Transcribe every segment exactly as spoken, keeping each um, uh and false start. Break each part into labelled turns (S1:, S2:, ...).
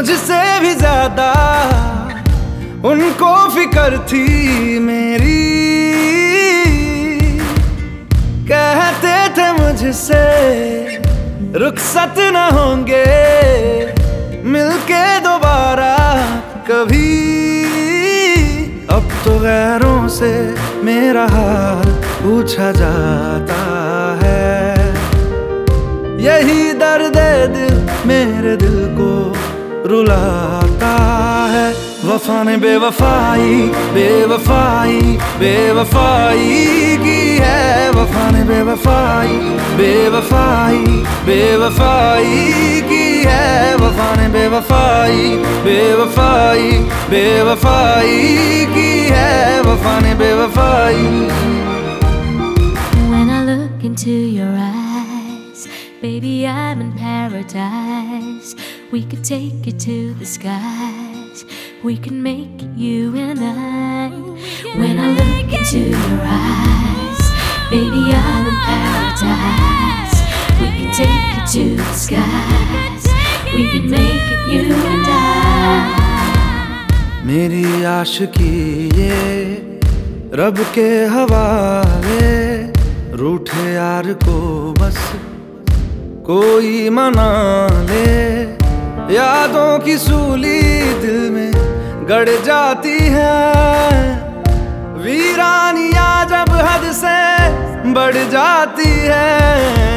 S1: मुझसे भी ज्यादा उनको फिक्र थी मेरी। कहते थे मुझसे रुखसत न होंगे मिलके दोबारा कभी। अब तो गैरों से मेरा हाल पूछा जाता है। यही दर्द दिल मेरे दिल को रुलाता है। वफा ने बेवफाई बेवफाई बेवफाई की है। वफा ने बेवफाई बेवफाई बेवफाई की है। वफा ने बेवफाई बेवफाई बेवफाई की है। वफा ने बेवफाई।
S2: When I look into your eyes, baby, I'm in paradise. We could take it to the skies. We can make it you and I. When I look into your eyes, baby, I'm in paradise. We can take it to the skies. We can make it you and I.
S1: मेरी आशिकी ये रब के हवाले। रूठे यार को बस कोई मना ले। यादों की सूली दिल में गड़ जाती है। वीरानियां जब हद से बढ़ जाती है।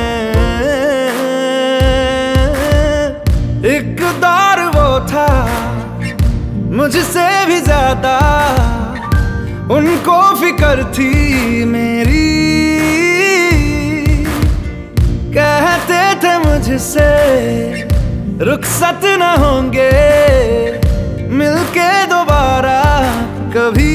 S1: एक दौर वो था मुझसे भी ज्यादा उनको फिक्र थी मेरी। कहते थे मुझसे रुखसत न होंगे मिलके दोबारा कभी।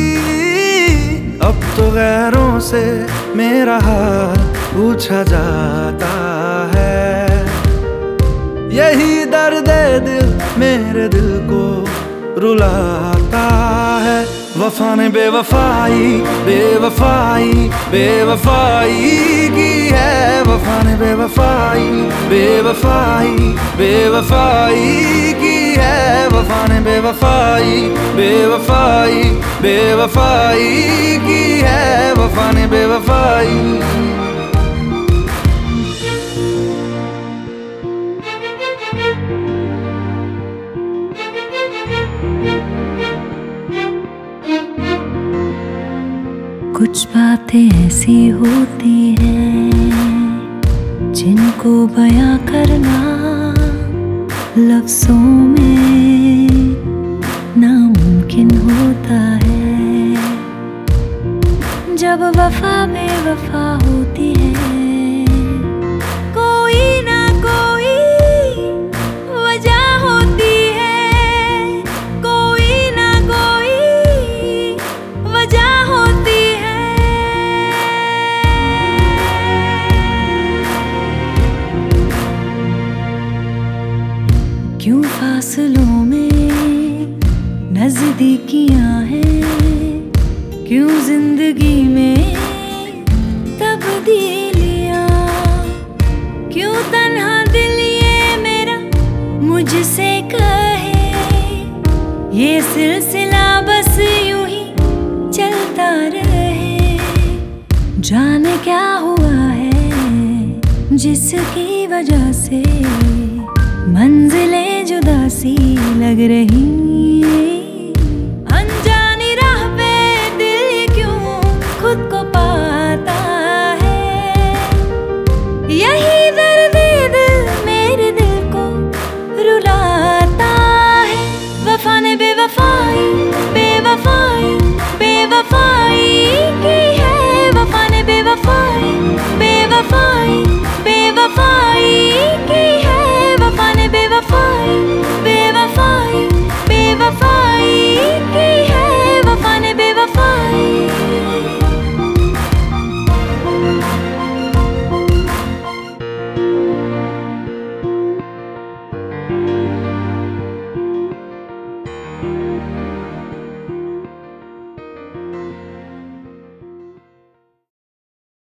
S1: अब तो गैरों से मेरा हाल पूछा जाता है। यही दर्द दिल मेरे दिल को रुलाता है। वफा ने बेवफाई बेवफाई बेवफाई की है। वफा ने बेवफाई बेवफाई बेवफाई की है। वफा ने बेवफाई बेवफाई बेवफाई की है। वफा ने बेवफाई।
S2: कुछ बातें ऐसी होती हैं जिनको बयां करना लफ्ज़ों में नामुमकिन होता है। जब वफा बेवफा होती है कोई ना कोई वजह होती है। कोई ना कोई वजह होती है। क्यों फासलों में नजदीकियां हैं। क्यों जिंदगी में तब्दीलियां। क्यों तन्हा दिल ये मेरा मुझसे कहे ये सिलसिला बस यूं ही चलता रहे। जाने क्या हुआ है जिसकी वजह से मंजिलें जुदा सी लग रही। अनजानी राह पे दिल ये क्यों खुद को पाता है। यही दर्द दिल मेरे दिल को रुलाता है। वफा ने बेवफाई बेवफाई बेवफाई की है। वफा ने बेवफाई बेवफाई बेवफाई की